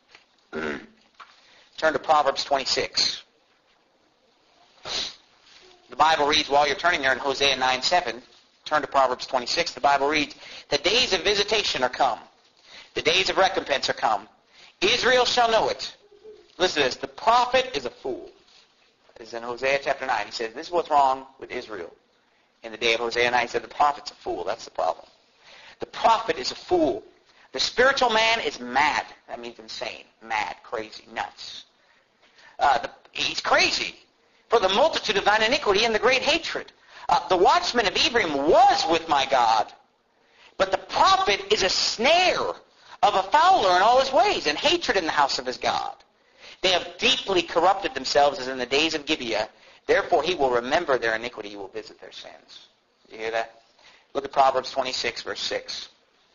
A: Turn to Proverbs 26. The Bible reads, while you're turning there in Hosea 9:7, turn to Proverbs 26. The Bible reads, the days of visitation are come. The days of recompense are come. Israel shall know it. Listen to this. The prophet is a fool. This is in Hosea chapter 9. He says, this is what's wrong with Israel. In the day of Hosea 9, he said, the prophet's a fool. That's the problem. The prophet is a fool. The spiritual man is mad. That means insane. Mad, crazy, nuts. He's crazy. For the multitude of thine iniquity and the great hatred. The watchman of Ephraim was with my God. But the prophet is a snare of a fowler in all his ways, and hatred in the house of his God. They have deeply corrupted themselves as in the days of Gibeah. Therefore he will remember their iniquity. He will visit their sins. You hear that? Look at Proverbs 26, verse 6.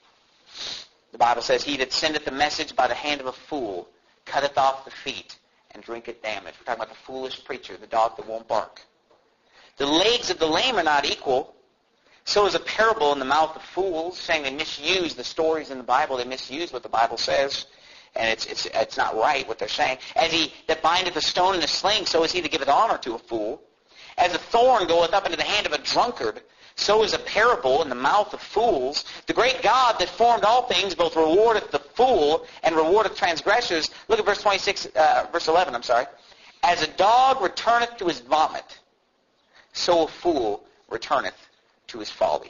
A: The Bible says, he that sendeth the message by the hand of a fool cutteth off the feet and drinketh damage. We're talking about the foolish preacher, the dog that won't bark. The legs of the lame are not equal. So is a parable in the mouth of fools, saying they misuse the stories in the Bible. They misuse what the Bible says. And it's not right what they're saying. As he that bindeth a stone in a sling, so is he that giveth honor to a fool. As a thorn goeth up into the hand of a drunkard, so is a parable in the mouth of fools. The great God that formed all things both rewardeth the fool and rewardeth transgressors. Look at verse 11. As a dog returneth to his vomit, so a fool returneth to his folly.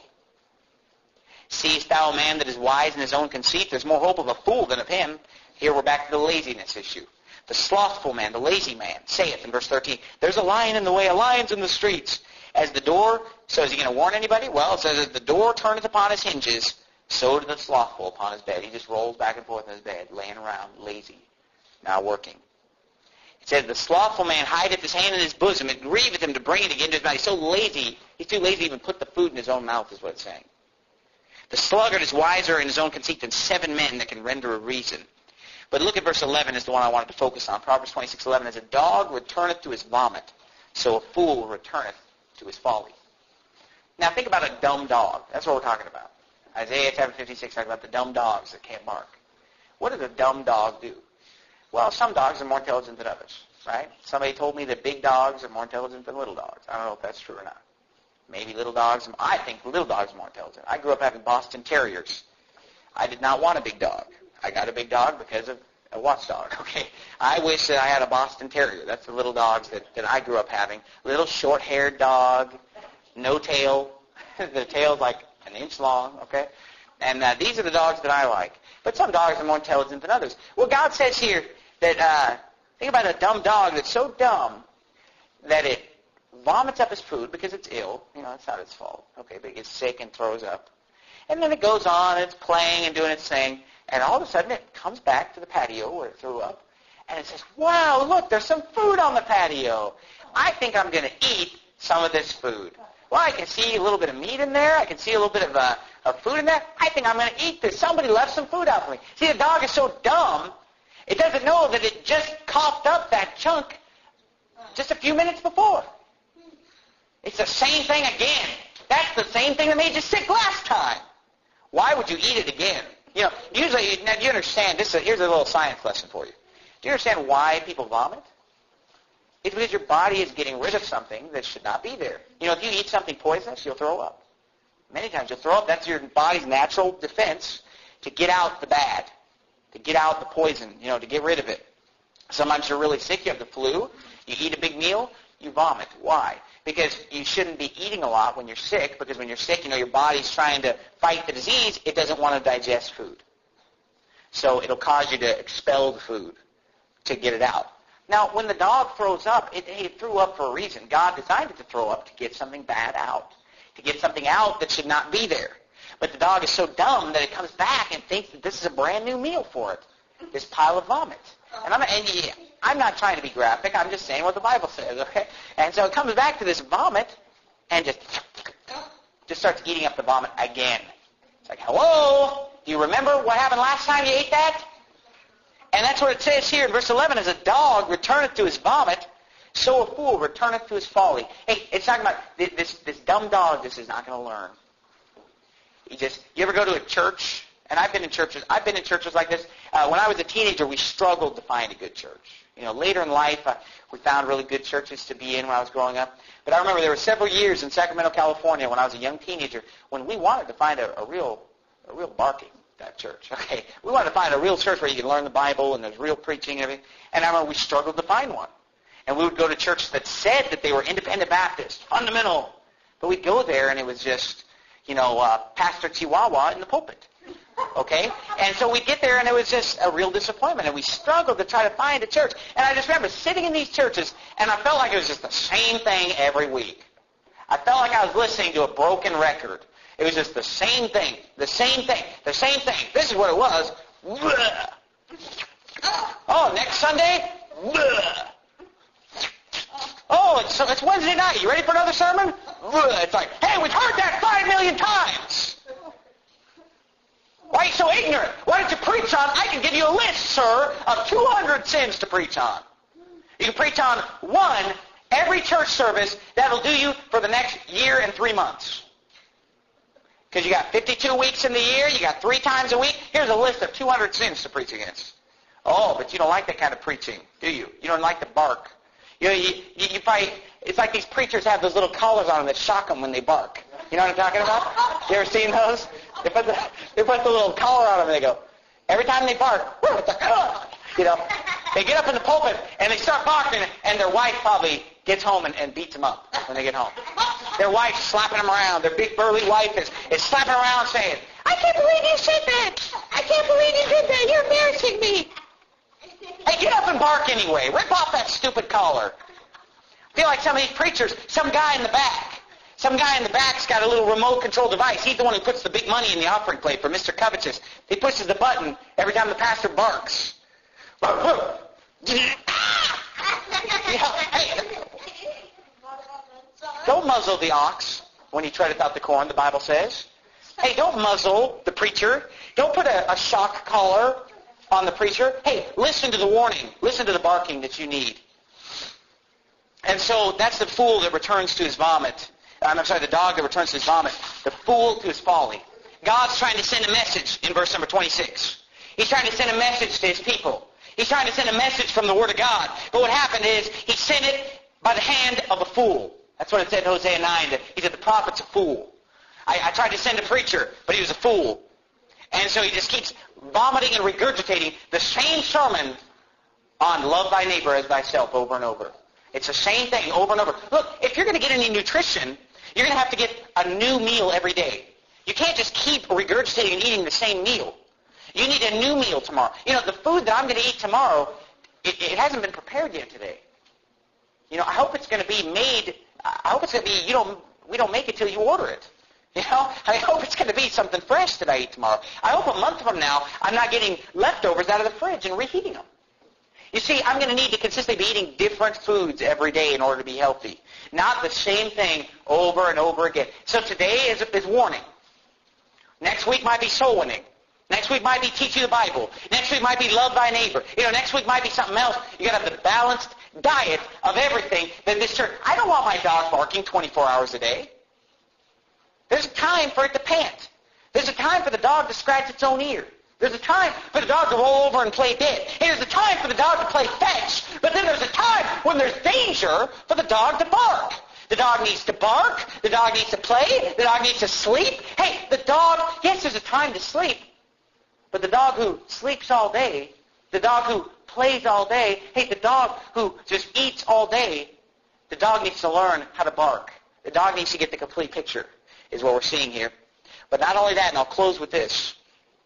A: Seest thou a man that is wise in his own conceit? There's more hope of a fool than of him. Here we're back to the laziness issue. The slothful man, the lazy man, saith in verse 13, there's a lion in the way, a lion's in the streets. As the door, so is he going to warn anybody? Well, it says, as the door turneth upon his hinges, so doth the slothful upon his bed. He just rolls back and forth in his bed, laying around, lazy, not working. It says, the slothful man hideth his hand in his bosom. It grieveth him to bring it again to his mouth. He's so lazy, he's too lazy to even put the food in his own mouth, is what it's saying. The sluggard is wiser in his own conceit than 7 men that can render a reason. But look at verse 11 is the one I wanted to focus on. Proverbs 26:11. As a dog returneth to his vomit, so a fool returneth to his folly. Now think about a dumb dog. That's what we're talking about. Isaiah chapter 56 talks about the dumb dogs that can't bark. What does a dumb dog do? Well, some dogs are more intelligent than others, right? Somebody told me that big dogs are more intelligent than little dogs. I don't know if that's true or not. Maybe little dogs, I think little dogs are more intelligent. I grew up having Boston Terriers. I did not want a big dog. I got a big dog because of a watchdog, okay? I wish that I had a Boston Terrier. That's the little dogs that I grew up having. Little short-haired dog, no tail. The tail's like an inch long, okay? And these are the dogs that I like. But some dogs are more intelligent than others. Well, God says here that, think about a dumb dog that's so dumb that it vomits up his food because it's ill. You know, it's not its fault. Okay, but it gets sick and throws up. And then it goes on, it's playing and doing its thing, and all of a sudden it comes back to the patio where it threw up, and it says, wow, look, there's some food on the patio. I think I'm going to eat some of this food. Well, I can see a little bit of meat in there. I can see a little bit of food in there. I think I'm going to eat this. Somebody left some food out for me. See, the dog is so dumb, it doesn't know that it just coughed up that chunk just a few minutes before. It's the same thing again. That's the same thing that made you sick last time. Why would you eat it again? You know, usually, now do you understand, here's a little science lesson for you. Do you understand why people vomit? It's because your body is getting rid of something that should not be there. You know, if you eat something poisonous, you'll throw up. Many times you'll throw up. That's your body's natural defense to get out the bad, to get out the poison, to get rid of it. Sometimes you're really sick, you have the flu, you eat a big meal, you vomit. Why? Because you shouldn't be eating a lot when you're sick, because when you're sick, your body's trying to fight the disease, it doesn't want to digest food. So it'll cause you to expel the food to get it out. Now, when the dog throws up, it threw up for a reason. God designed it to throw up to get something bad out, to get something out that should not be there. But the dog is so dumb that it comes back and thinks that this is a brand new meal for it, this pile of vomit. And I'm not trying to be graphic. I'm just saying what the Bible says, okay? And so it comes back to this vomit and just starts eating up the vomit again. It's like, hello? Do you remember what happened last time you ate that? And that's what it says here in verse 11. As a dog returneth to his vomit, so a fool returneth to his folly. Hey, it's talking about this dumb dog. This is not going to learn. You ever go to a church? And I've been in churches like this. When I was a teenager, we struggled to find a good church. Later in life, we found really good churches to be in when I was growing up. But I remember there were several years in Sacramento, California, when I was a young teenager, when we wanted to find a real barking that church. Okay, we wanted to find a real church where you can learn the Bible and there's real preaching and everything. And I remember we struggled to find one. And we would go to churches that said that they were independent Baptist, fundamental. But we'd go there and it was just, Pastor Chihuahua in the pulpit. Okay? And so we'd get there and it was just a real disappointment. And we struggled to try to find a church. And I just remember sitting in these churches and I felt like it was just the same thing every week. I felt like I was listening to a broken record. It was just the same thing, the same thing, the same thing. This is what it was. Oh, next Sunday? Oh, it's Wednesday night. You ready for another sermon? It's like, hey, we've heard that 5 million times. Why are you so ignorant? Why don't you preach on? I can give you a list, sir, of 200 sins to preach on. You can preach on one every church service that'll do you for the next year and 3 months. Because you got 52 weeks in the year, you got 3 times a week. Here's a list of 200 sins to preach against. Oh, but you don't like that kind of preaching, do you? You don't like the bark. You probably, it's like these preachers have those little collars on them that shock them when they bark. You know what I'm talking about? You ever seen those? They put the little collar on them and they go, every time they bark, it's like, they get up in the pulpit and they start barking and their wife probably gets home and beats them up when they get home. Their wife's slapping them around. Their big burly wife is slapping around saying, I can't believe you said that. I can't believe you did that. You're embarrassing me. Hey, get up and bark anyway. Rip off that stupid collar. I feel like some of these preachers, some guy in the back's got a little remote control device. He's the one who puts the big money in the offering plate for Mr. Covetous. He pushes the button every time the pastor barks. Hey, don't muzzle the ox when he treadeth out the corn, the Bible says. Hey, don't muzzle the preacher. Don't put a shock collar on the preacher. Hey, listen to the warning. Listen to the barking that you need. And so that's the fool that returns to his vomit. The dog that returns to his vomit. The fool to his folly. God's trying to send a message in verse number 26. He's trying to send a message to his people. He's trying to send a message from the Word of God. But what happened is he sent it by the hand of a fool. That's what it said in Hosea 9. He said the prophet's a fool. I tried to send a preacher, but he was a fool. And so he just keeps vomiting and regurgitating the same sermon on love thy neighbor as thyself over and over. It's the same thing over and over. Look, if you're going to get any nutrition, you're going to have to get a new meal every day. You can't just keep regurgitating and eating the same meal. You need a new meal tomorrow. The food that I'm going to eat tomorrow, it hasn't been prepared yet today. I hope it's going to be made. I hope it's going to be, we don't make it till you order it. I hope it's going to be something fresh that I eat tomorrow. I hope a month from now I'm not getting leftovers out of the fridge and reheating them. You see, I'm going to need to consistently be eating different foods every day in order to be healthy. Not the same thing over and over again. So today is warning. Next week might be soul winning. Next week might be teach you the Bible. Next week might be love thy neighbor. Next week might be something else. You got to have the balanced diet of everything that this church. I don't want my dog barking 24 hours a day. There's a time for it to pant. There's a time for the dog to scratch its own ear. There's a time for the dog to roll over and play dead. And there's a time for the dog to play fetch. But then there's a time when there's danger for the dog to bark. The dog needs to bark. The dog needs to play. The dog needs to sleep. Hey, the dog, yes, there's a time to sleep. But the dog who sleeps all day, the dog who plays all day, hey, the dog who just eats all day, the dog needs to learn how to bark. The dog needs to get the complete picture, is what we're seeing here. But not only that, and I'll close with this.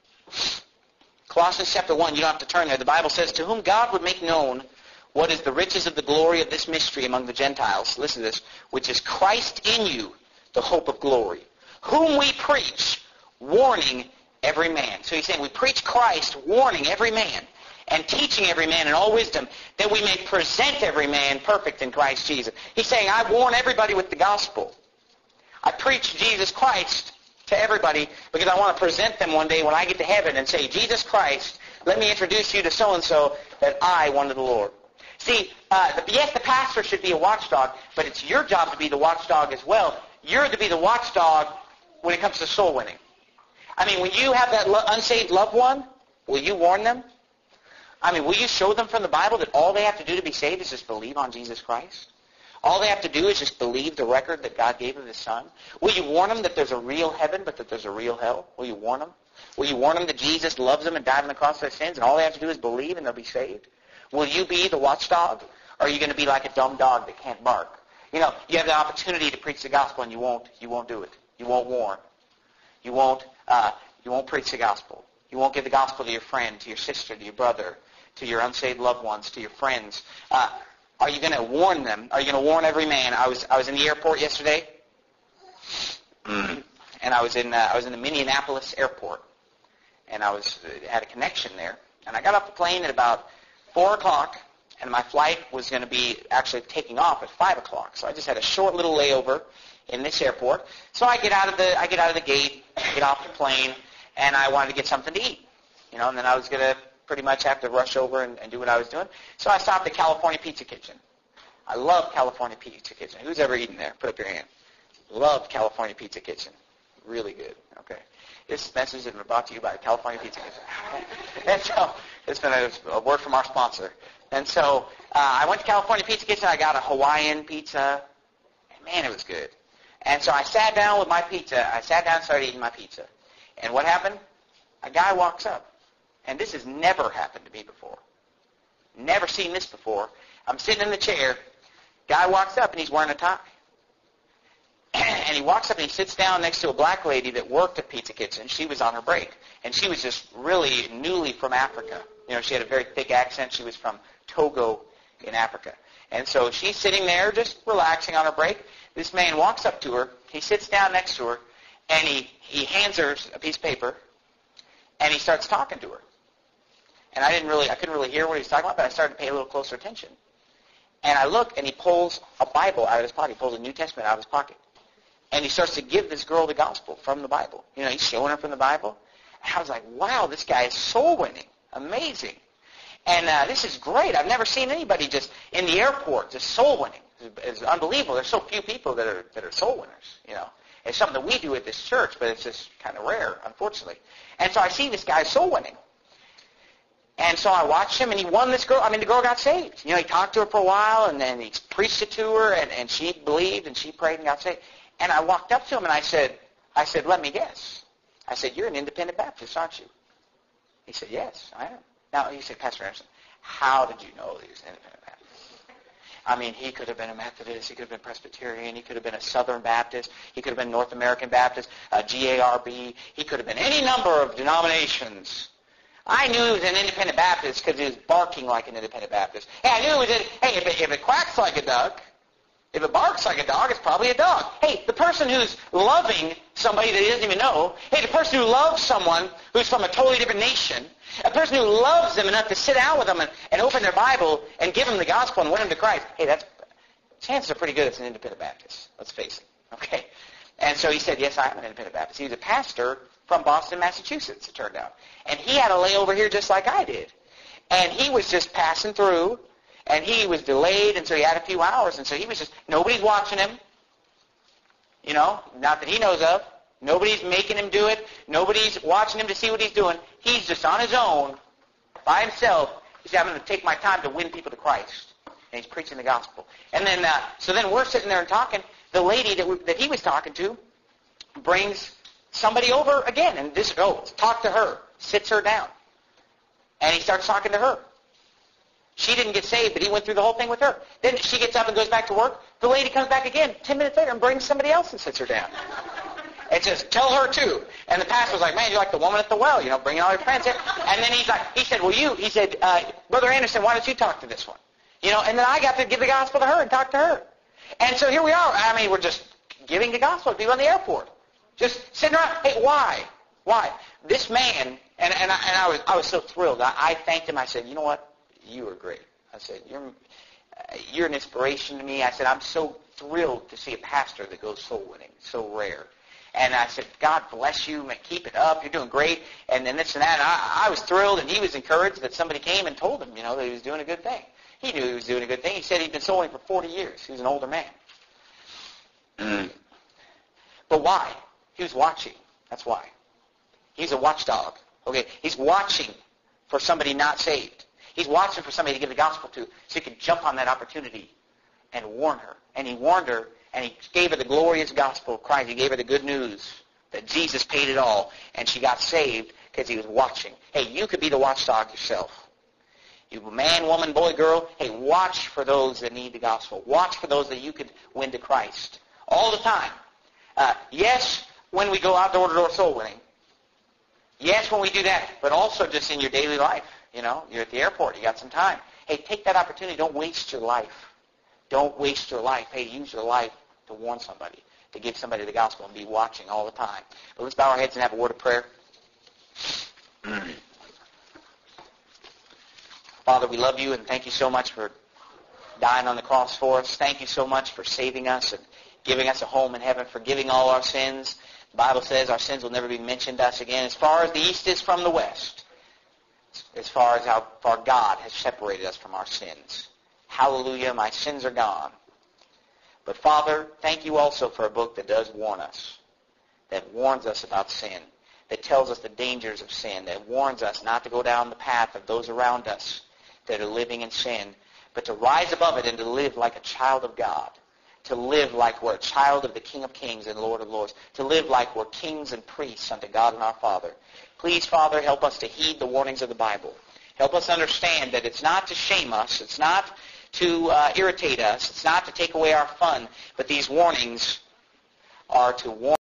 A: Colossians chapter 1, you don't have to turn there. The Bible says, to whom God would make known what is the riches of the glory of this mystery among the Gentiles. Listen to this. Which is Christ in you, the hope of glory. Whom we preach, warning every man. So he's saying we preach Christ, warning every man, and teaching every man in all wisdom, that we may present every man perfect in Christ Jesus. He's saying, I warn everybody with the gospel. I preach Jesus Christ to everybody because I want to present them one day when I get to heaven and say, Jesus Christ, let me introduce you to so-and-so that I wanted the Lord. See, yes, the pastor should be a watchdog, but it's your job to be the watchdog as well. You're to be the watchdog when it comes to soul winning. I mean, when you have that unsaved loved one, will you warn them? I mean, will you show them from the Bible that all they have to do to be saved is just believe on Jesus Christ? All they have to do is just believe the record that God gave of His Son? Will you warn them that there's a real heaven, but that there's a real hell? Will you warn them? Will you warn them that Jesus loves them and died on the cross for their sins, and all they have to do is believe and they'll be saved? Will you be the watchdog, or are you going to be like a dumb dog that can't bark? You know, you have the opportunity to preach the gospel, and you won't do it. You won't warn. You won't preach the gospel. You won't give the gospel to your friend, to your sister, to your brother, to your unsaved loved ones, to your friends. Are you going to warn them? Are you going to warn every man? I was in the airport yesterday, and I was in the Minneapolis airport, and I had a connection there, and I got off the plane at about 4 o'clock, and my flight was going to be actually taking off at 5 o'clock. So I just had a short little layover in this airport. So I get out of the gate, get off the plane, and I wanted to get something to eat, and then I was going to pretty much have to rush over and do what I was doing. So I stopped at California Pizza Kitchen. I love California Pizza Kitchen. Who's ever eaten there? Put up your hand. Love California Pizza Kitchen. Really good. Okay. This message has been brought to you by California Pizza Kitchen. And so it's been a word from our sponsor. And so I went to California Pizza Kitchen. I got a Hawaiian pizza. And man, it was good. And so I sat down with my pizza. I sat down and started eating my pizza. And what happened? A guy walks up. And this has never happened to me before. Never seen this before. I'm sitting in the chair. Guy walks up and he's wearing a tie. And he walks up and he sits down next to a black lady that worked at Pizza Kitchen. She was on her break. And she was just really newly from Africa. She had a very thick accent. She was from Togo in Africa. And so she's sitting there just relaxing on her break. This man walks up to her. He sits down next to her. And he hands her a piece of paper. And he starts talking to her. And I couldn't really hear what he was talking about, but I started to pay a little closer attention. And I look, and he pulls a Bible out of his pocket. He pulls a New Testament out of his pocket. And he starts to give this girl the gospel from the Bible. He's showing her from the Bible. And I was like, wow, this guy is soul winning. Amazing. And this is great. I've never seen anybody just in the airport just soul winning. It's unbelievable. There's so few people that are soul winners, It's something that we do at this church, but it's just kind of rare, unfortunately. And so I see this guy soul winning. And so I watched him, and he won this girl. The girl got saved. He talked to her for a while, and then he preached it to her, and she believed, and she prayed and got saved. And I walked up to him, and I said, let me guess. I said, you're an independent Baptist, aren't you? He said, yes, I am. Now, he said, Pastor Anderson, how did you know he was an independent Baptist? He could have been a Methodist. He could have been Presbyterian. He could have been a Southern Baptist. He could have been North American Baptist, GARB. He could have been any number of denominations. I knew he was an independent Baptist because he was barking like an independent Baptist. Hey, I knew if it quacks like a duck, if it barks like a dog, it's probably a dog. Hey, the person who's loving somebody that he doesn't even know, hey, the person who loves someone who's from a totally different nation, a person who loves them enough to sit down with them and open their Bible and give them the gospel and win them to Christ, hey, chances are pretty good it's an independent Baptist. Let's face it. Okay? And so he said, yes, I am an independent Baptist. He was a pastor from Boston, Massachusetts, it turned out. And he had a layover here just like I did. And he was just passing through, and he was delayed, and so he had a few hours, and so he was just, nobody's watching him, not that he knows of. Nobody's making him do it. Nobody's watching him to see what he's doing. He's just on his own, by himself. He said, I'm going to take my time to win people to Christ. And he's preaching the gospel. And then, so then we're sitting there and talking. The lady that he was talking to brings somebody over again. And this, talk to her. Sits her down. And he starts talking to her. She didn't get saved, but he went through the whole thing with her. Then she gets up and goes back to work. The lady comes back again 10 minutes later and brings somebody else and sits her down. It says, tell her too. And the pastor was like, man, you're like the woman at the well, bringing all your friends in. And then he said, Brother Anderson, why don't you talk to this one? And then I got to give the gospel to her and talk to her. And so here we are. I mean, we're just giving the gospel to people in the airport. Just sitting around. Hey, why? Why? This man, and I was so thrilled. I thanked him. I said, you know what? You are great. I said, you're an inspiration to me. I said, I'm so thrilled to see a pastor that goes soul winning. So rare. And I said, God bless you, man, keep it up, you're doing great, and then this and that. And I was thrilled, and he was encouraged that somebody came and told him, that he was doing a good thing. He knew he was doing a good thing. He said he'd been souling for 40 years. He was an older man. But why? He was watching. That's why. He's a watchdog. Okay, he's watching for somebody not saved. He's watching for somebody to give the gospel to, so he could jump on that opportunity and warn her. And he warned her, and he gave her the glorious gospel of Christ. He gave her the good news that Jesus paid it all, and she got saved because he was watching. Hey, you could be the watchdog yourself. You man, woman, boy, girl, hey, watch for those that need the gospel. Watch for those that you could win to Christ. All the time. Yes, when we go out door-to-door soul winning. Yes, when we do that, but also just in your daily life. You're at the airport, you got some time. Hey, take that opportunity. Don't waste your life. Don't waste your life. Hey, use your life to warn somebody, to give somebody the gospel, and be watching all the time. But let's bow our heads and have a word of prayer. Father, we love you and thank you so much for dying on the cross for us. Thank you so much for saving us and giving us a home in heaven, forgiving all our sins. The Bible says our sins will never be mentioned to us again. As far as the east is from the west, as far as how far God has separated us from our sins. Hallelujah, my sins are gone. But Father, thank you also for a book that does warn us, that warns us about sin, that tells us the dangers of sin, that warns us not to go down the path of those around us that are living in sin, but to rise above it and to live like a child of God, to live like we're a child of the King of Kings and Lord of Lords, to live like we're kings and priests unto God and our Father. Please, Father, help us to heed the warnings of the Bible. Help us understand that it's not to shame us, it's not to irritate us, it's not to take away our fun, but these warnings are to warn